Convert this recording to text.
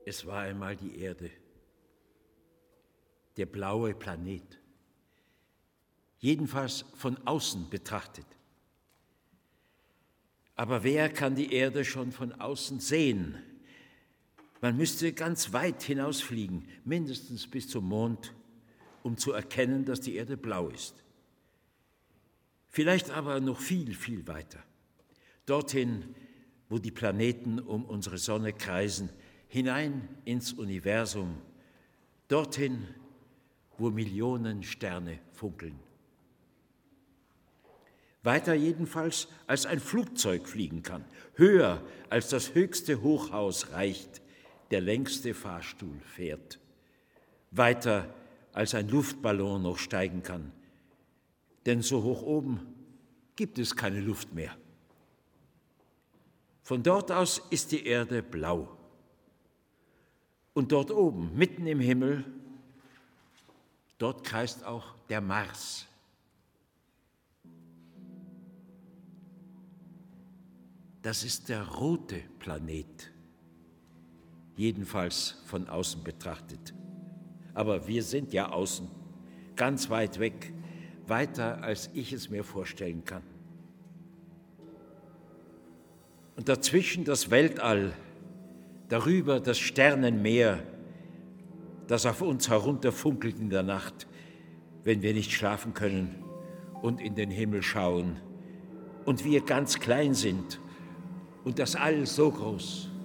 Es war einmal die Erde, der blaue Planet, jedenfalls von außen betrachtet. Aber wer kann die Erde schon von außen sehen? Man müsste ganz weit hinausfliegen, mindestens bis zum Mond, um zu erkennen, dass die Erde blau ist. Vielleicht aber noch viel, viel weiter. Dorthin, wo die Planeten um unsere Sonne kreisen, hinein ins Universum, dorthin, wo Millionen Sterne funkeln. Weiter jedenfalls, als ein Flugzeug fliegen kann, höher als das höchste Hochhaus reicht, der längste Fahrstuhl fährt, weiter als ein Luftballon noch steigen kann, denn so hoch oben gibt es keine Luft mehr. Von dort aus ist die Erde blau. Und dort oben, mitten im Himmel, dort kreist auch der Mars. Das ist der rote Planet, jedenfalls von außen betrachtet. Aber wir sind ja außen, ganz weit weg, weiter als ich es mir vorstellen kann. Und dazwischen das Weltall, darüber das Sternenmeer, das auf uns herunterfunkelt in der Nacht, wenn wir nicht schlafen können und in den Himmel schauen und wir ganz klein sind und das All so groß.